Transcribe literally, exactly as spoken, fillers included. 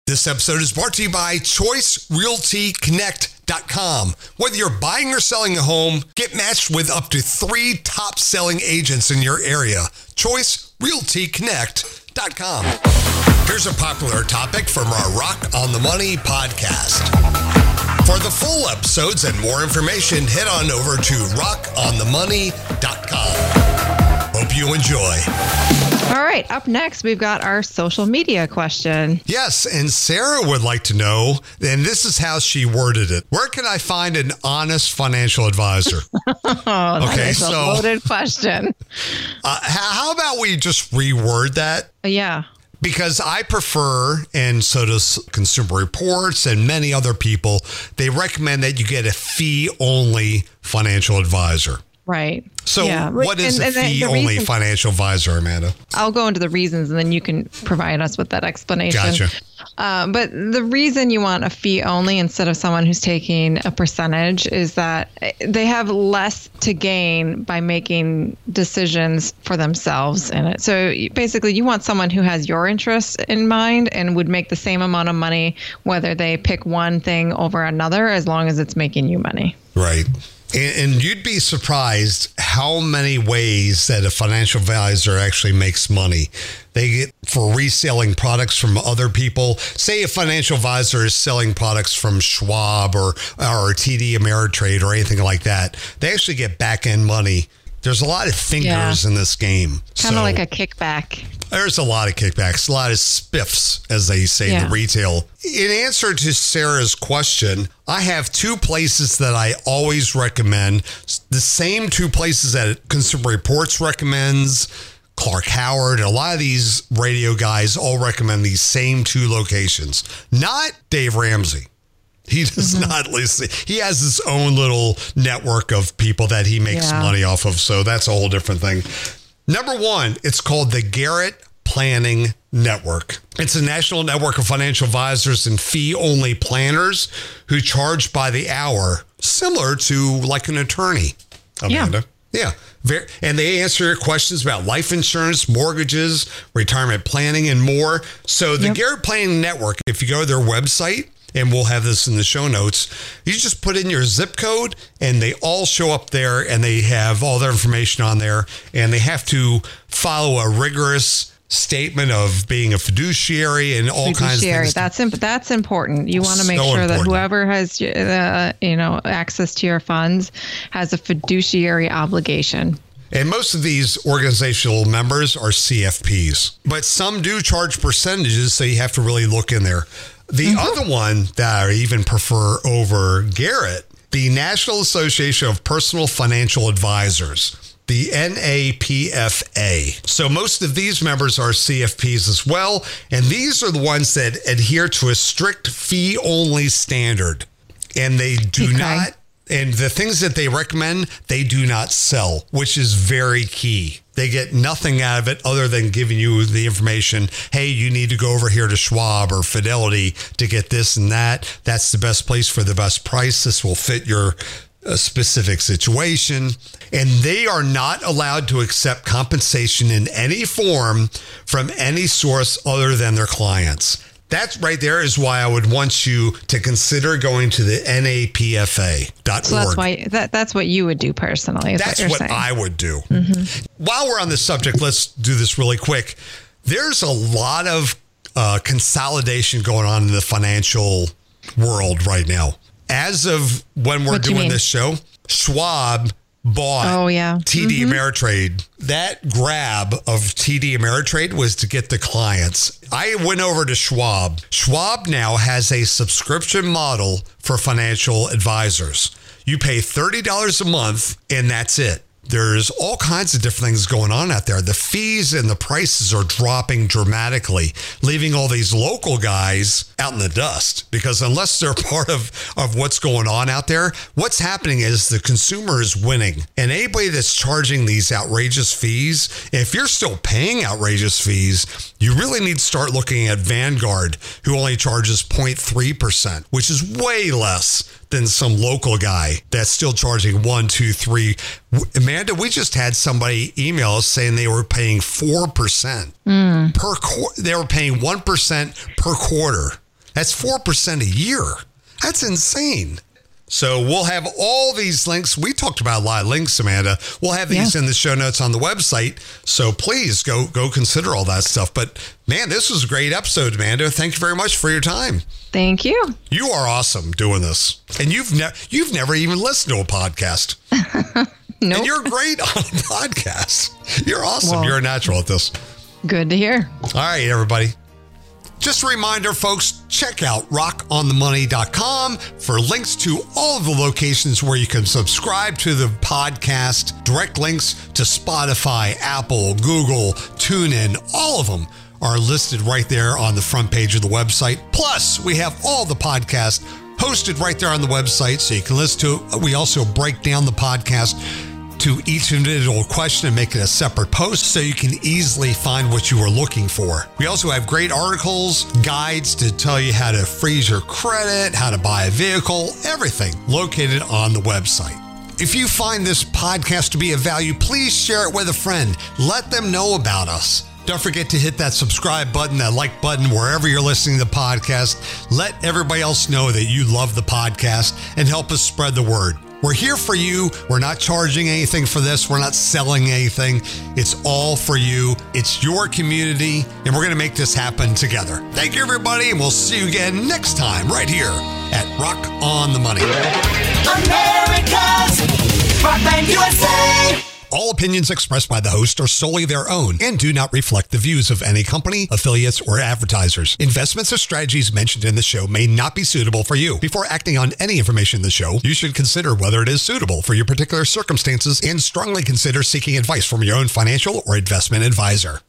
This episode is brought to you by Choice Realty Connect dot com. Whether you're buying or selling a home, get matched with up to three top selling agents in your area. Choice Realty Connect dot com. Here's a popular topic from our Rock on the Money podcast. For the full episodes and more information, head on over to rock on the money dot com. Hope you enjoy. All right, up next, we've got our social media question. Yes, and Sarah would like to know, and this is how she worded it. Where can I find an honest financial advisor? oh, okay, that is so, a loaded question. Uh, how about we just reword that? Yeah. Because I prefer, and so does Consumer Reports and many other people, they recommend that you get a fee-only financial advisor. Right. So yeah. what is and, a fee-only reason, financial advisor, Amanda? I'll go into the reasons and then you can provide us with that explanation. Gotcha. Uh, but the reason you want a fee only instead of someone who's taking a percentage is that they have less to gain by making decisions for themselves in it. So basically you want someone who has your interests in mind and would make the same amount of money whether they pick one thing over another as long as it's making you money. Right. And, and you'd be surprised how many ways that a financial advisor actually makes money. They get for reselling products from other people. Say a financial advisor is selling products from Schwab or, or T D Ameritrade or anything like that. They actually get back-end money. There's a lot of fingers yeah. in this game. Kind of so, like a kickback. There's a lot of kickbacks, a lot of spiffs, as they say yeah. in retail. In answer to Sarah's question, I have two places that I always recommend. The same two places that Consumer Reports recommends, Clark Howard, a lot of these radio guys all recommend these same two locations. Not Dave Ramsey. He does mm-hmm. not listen. He has his own little network of people that he makes yeah. money off of. So that's a whole different thing. Number one, it's called the Garrett Planning Network. It's a national network of financial advisors and fee-only planners who charge by the hour, similar to like an attorney, Amanda. Yeah. yeah. And they answer your questions about life insurance, mortgages, retirement planning, and more. So the yep. Garrett Planning Network, if you go to their website, and we'll have this in the show notes, you just put in your zip code and they all show up there and they have all their information on there and they have to follow a rigorous statement of being a fiduciary and all fiduciary, kinds of things. That's imp- that's important. You want to make so sure important. that whoever has uh, you know access to your funds has a fiduciary obligation. And most of these organizational members are C F Ps, but some do charge percentages, so you have to really look in there. The mm-hmm. other one that I even prefer over Garrett, the National Association of Personal Financial Advisors, the N A P F A. So most of these members are C F Ps as well, and these are the ones that adhere to a strict fee-only standard, and they do okay. not, and the things that they recommend, they do not sell, which is very key. They get nothing out of it other than giving you the information. Hey, you need to go over here to Schwab or Fidelity to get this and that. That's the best place for the best price. This will fit your uh, specific situation. And they are not allowed to accept compensation in any form from any source other than their clients. That right there is why I would want you to consider going to the N A P F A dot org. So that's why that, that's what you would do personally. Is that's what, what saying. I would do. Mm-hmm. While we're on this subject, let's do this really quick. There's a lot of uh, consolidation going on in the financial world right now. As of when we're doing this show, Schwab bought oh, yeah. T D mm-hmm. Ameritrade. That grab of T D Ameritrade was to get the clients. I went over to Schwab. Schwab now has a subscription model for financial advisors. You pay thirty dollars a month and that's it. There's all kinds of different things going on out there. The fees and the prices are dropping dramatically, leaving all these local guys out in the dust because unless they're part of, of what's going on out there, what's happening is the consumer is winning. And anybody that's charging these outrageous fees, if you're still paying outrageous fees, you really need to start looking at Vanguard, who only charges zero point three percent, which is way less than some local guy that's still charging one, two, three. Amanda, we just had somebody email us saying they were paying four percent mm. per quarter. They were paying one percent per quarter. That's four percent a year. That's insane. So we'll have all these links. We talked about a lot of links, Amanda. We'll have these yeah. in the show notes on the website. So please go go consider all that stuff. But man, this was a great episode, Amanda. Thank you very much for your time. Thank you. You are awesome doing this. And you've never you've never even listened to a podcast. Nope. And you're great on a podcast. You're awesome. Well, you're a natural at this. Good to hear. All right, everybody. Just a reminder, folks, check out rock on the money dot com for links to all of the locations where you can subscribe to the podcast, direct links to Spotify, Apple, Google, TuneIn, all of them are listed right there on the front page of the website. Plus, we have all the podcasts hosted right there on the website so you can listen to it. We also break down the podcast to each individual question and make it a separate post so you can easily find what you are looking for. We also have great articles, guides to tell you how to freeze your credit, how to buy a vehicle, everything located on the website. If you find this podcast to be of value, please share it with a friend. Let them know about us. Don't forget to hit that subscribe button, that like button, wherever you're listening to the podcast. Let everybody else know that you love the podcast and help us spread the word. We're here for you. We're not charging anything for this. We're not selling anything. It's all for you. It's your community, and we're going to make this happen together. Thank you, everybody, and we'll see you again next time right here at Rock on the Money. America's Rock Band U S A. All opinions expressed by the host are solely their own and do not reflect the views of any company, affiliates, or advertisers. Investments or strategies mentioned in the show may not be suitable for you. Before acting on any information in the show, you should consider whether it is suitable for your particular circumstances and strongly consider seeking advice from your own financial or investment advisor.